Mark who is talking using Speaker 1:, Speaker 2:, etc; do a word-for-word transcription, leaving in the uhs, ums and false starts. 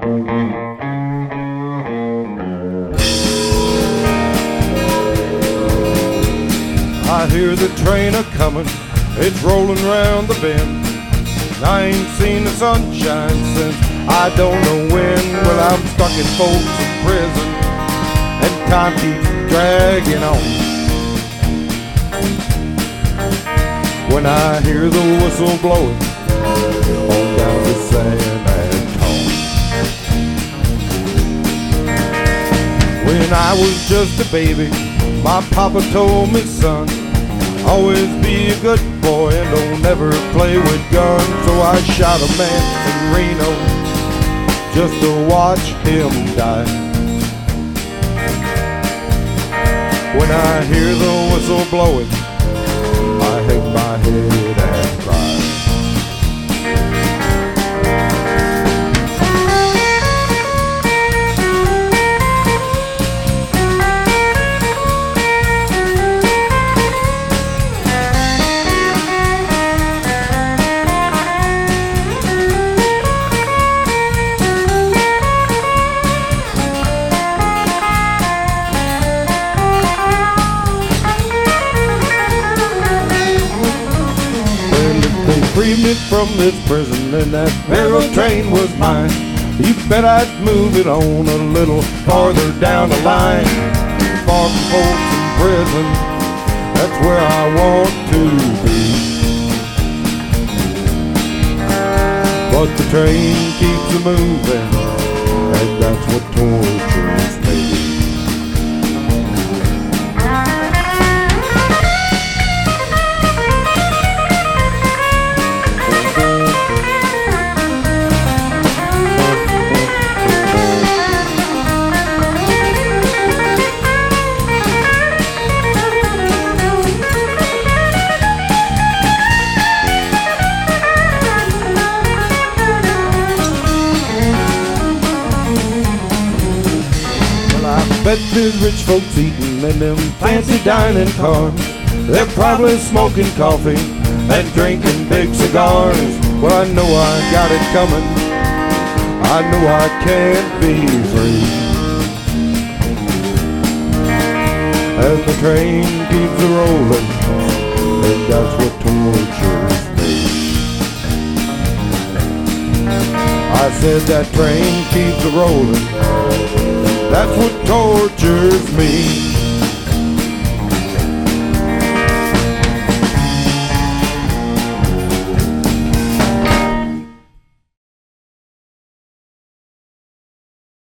Speaker 1: I hear the train a-comin', it's rollin' round the bend. I ain't seen the sunshine since I don't know when. Well, I'm stuck in Folsom Prison, and time keeps dragging on. When I hear the whistle blowing on down to San Antone. When I was just a baby, my papa told me, son, always be a good boy and don't ever play with guns. So I shot a man in Reno just to watch him die. When I hear the whistle blowing, I hang my head and cry. Freed me from this prison and that railroad train was mine. You bet I'd move it on a little farther down the line. Far from folks in prison, that's where I want to be. But the train keeps a-moving, and that's what tortures me. Bet there's rich folks eating in them fancy dining cars. They're probably smoking coffee and drinking big cigars. Well, I know I got it coming, I know I can't be free. As the train keeps a-rolling, and that's what tortures me. I said that train keeps a-rolling, that's what tortures me.